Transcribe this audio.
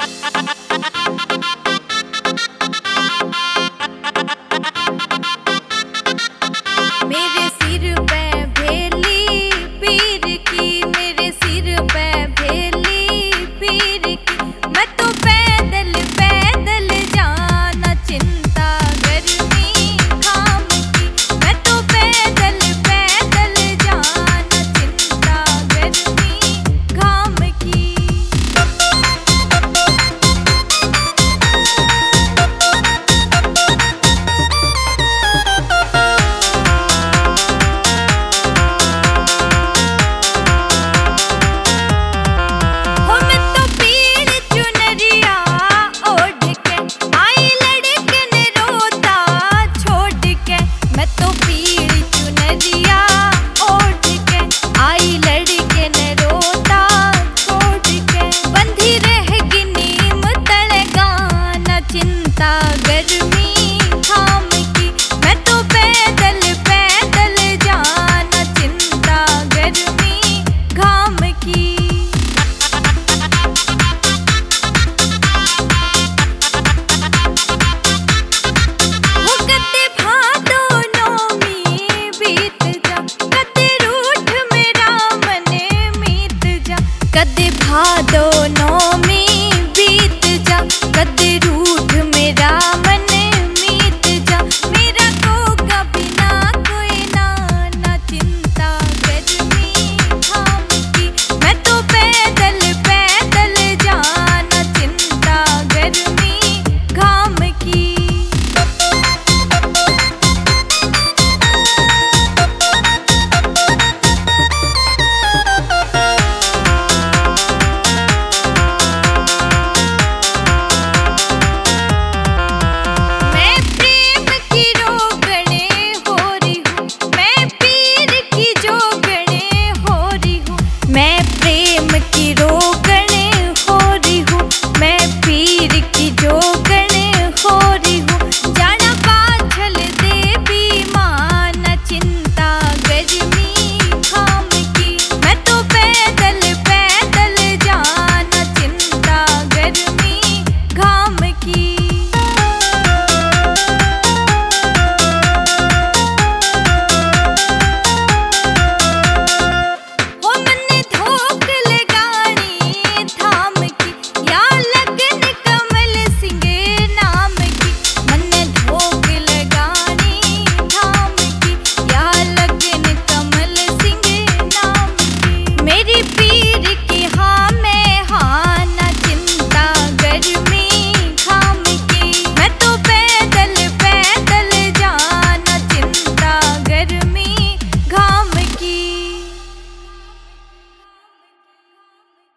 मेरे सिर पे भेली पीर की, मेरे सिर पे भेली पीर की। मैं तो पैदल पैदल जाना चिंता गर्मी खाम की। मैं तो पैदल पैदल जाना चिंता गर्मी खाम की। कदे भादो नौमी